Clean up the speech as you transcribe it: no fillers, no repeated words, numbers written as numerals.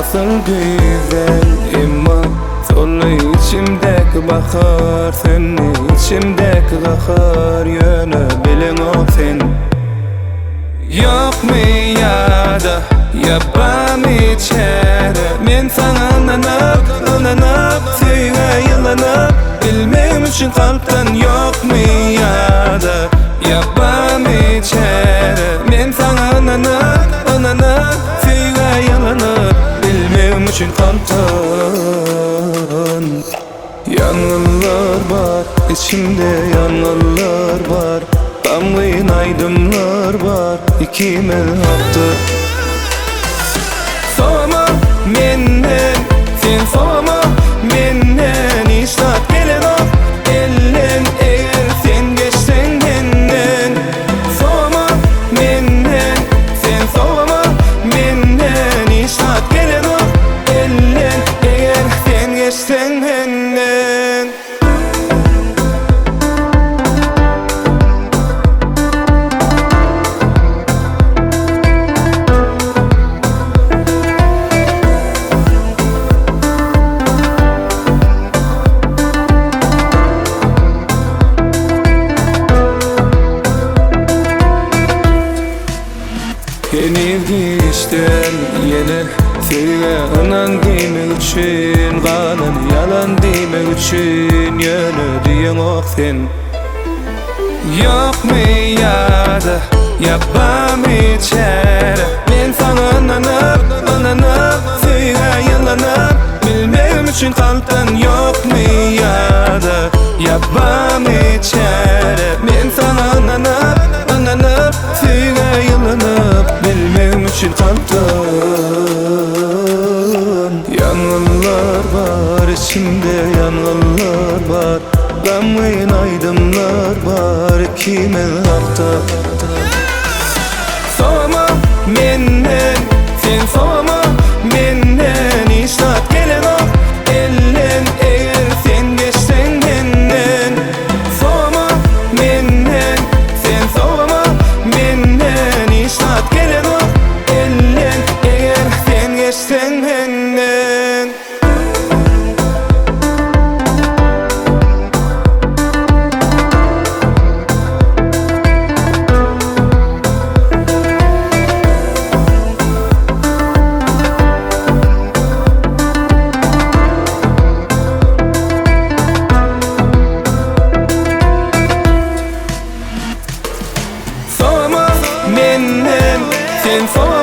nasıl güzel imma Solu içimdeki bahar Seni içimdeki kahar Yönü bilin o sen Yok mi yada Yapam içeri Men sana ınanıp Süyle yılanıp Bilmem için kalpten yok mi yada Yapam içeri Men sana ınanıp Süyle yılanıp Bilmem için kalpten Yangınlar var içimde yangınlar var Damlayın aydımlar var İkime haktı Soğuma menden Sen soğuma menden İşlat gelen o Ellen eğer sen geçsen benden Soğuma menden Sen soğuma menden İşlat gelen o Ellen eğer sen geçsen benden Yeni geçten yeni Sevge anan demek için Kanın yalan demek için Yönü diyen o sen Yok mi yada Yapam içeri Men sana ınanıp Sevge yalanıp Bilmem için kalpten yok mi yada Yapam içeri Men sana ınanıp Sevge yalanıp Bilmem için kalpten Yangınlar var içimde yangınlar var Damlayın aydımlar var Kime hafta Soğuma menden Sen soğuma menden İşlat gelen o Ellen eğer sen geçsen benden Soğuma menden Sen soğuma menden İşlat gelen o Ellen eğer sen geçsen benden Soğuma menden Sen soğuma